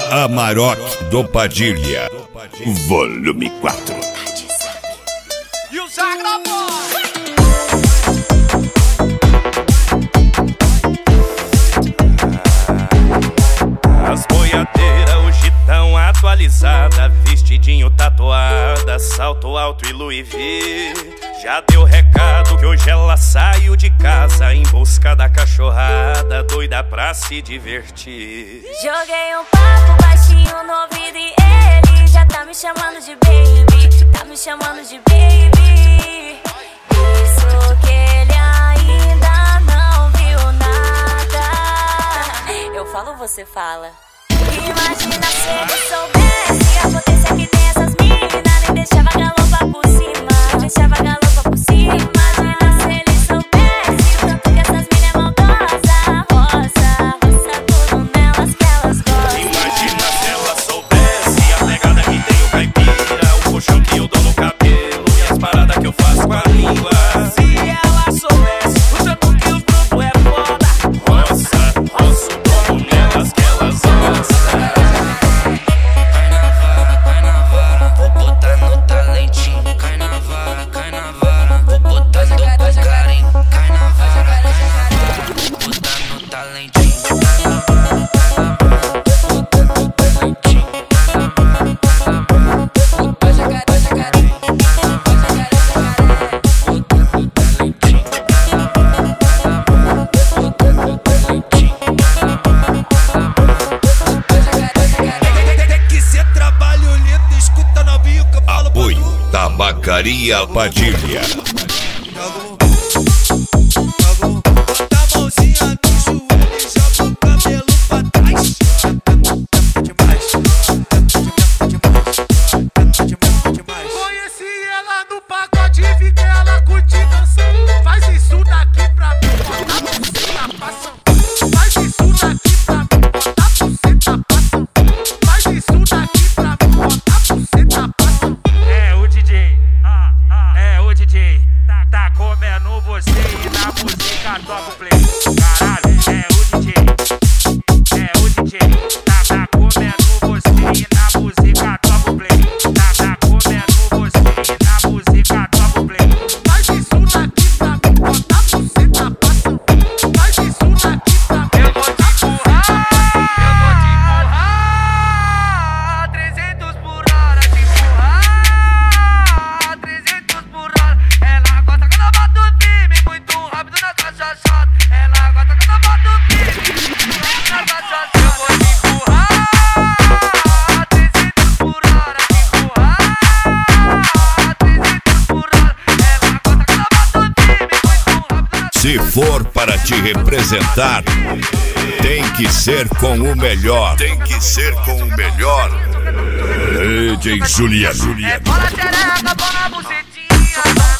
Amarok do Padilha, volume 4. E o Zagrabó! As boiadeiras hoje tão atualizada, vestidinho tatuada, salto alto e Louis V. Já deu recado que hoje ela saiu de casa em busca da cachorrada, doida pra se divertir. Joguei um papo baixinho no ouvido e ele já tá me chamando de baby, tá me chamando de baby. Isso que ele ainda não viu nada. Eu falo, você fala. Imagina se ele soubesse a potência que tem essas minas, nem deixava galopa por cima, deixava galopa por cima. Imagina se ele soubesse o tanto que essas minas é maldosa, roça tudo nelas que elas gostam. Imagina se ela soubesse a pegada que tem o caipira, o puxão que eu dou no cabelo e as paradas que eu faço com a língua. Se ela soubesse o tanto que os grupos é foda, roça tudo nelas que elas gostam. Tabacaria Padilha. Bota a mãozinha no joelho e joga o cabelo pra trás. Conheci ela no pagode, vi que ela curte dançando. Faz isso daqui pra mim, bota a buceta passando. Faz isso daqui pra mim, bota a buceta passando. Faz isso daqui pra mim, bota a buceta passando. É o DJ, é o DJ, tá comendo você e na música toca o play. Caralho, é o DJ, tá comendo você e na música toca o play. Tá comendo você e na música toca o play. Faz isso daqui pra mim, bota a buceta passando. Faz isso daqui pra mim. Eu vou te empurrar, 300 por hora, te empurrar, 300 por hora. Ela gosta quando eu boto firme, muito rápido na caixa chata. Ela gosta quando eu boto firme, na caixa chata. Eu vou te empurrar, 300 por hora, te empurrar, 300 por hora. Ela gosta quando eu boto firme, muito rápido na. Se for para te representar, tem que ser com o melhor. Tem que ser com o melhor. DJ Juliano. Bola xereca, bola bucetinha.